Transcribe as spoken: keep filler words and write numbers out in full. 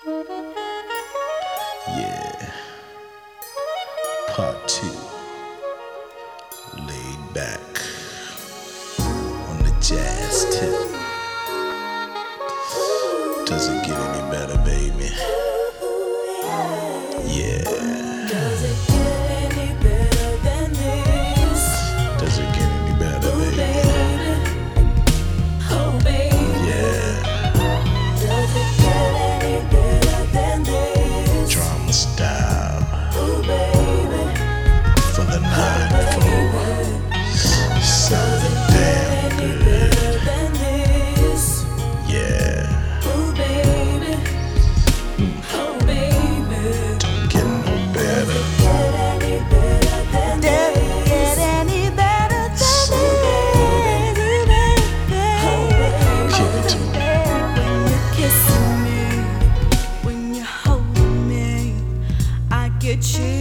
Yeah. Part two. Laid back on the jazz tip. Does it get any better, baby? Yeah. Does it get any better than this? Does it get any better, Ooh, baby? baby. Oh, baby. Yeah. Does it get any better than this? Drama style Ooh, baby. for the nine four. Sounding damn Any good. better than this? Yeah. Ooh, baby. Oh, baby. Don't get no better. Get any better than this? Get any better than this? Oh, baby. Give it to me. When you're kissing me, when you're holding me, I get chills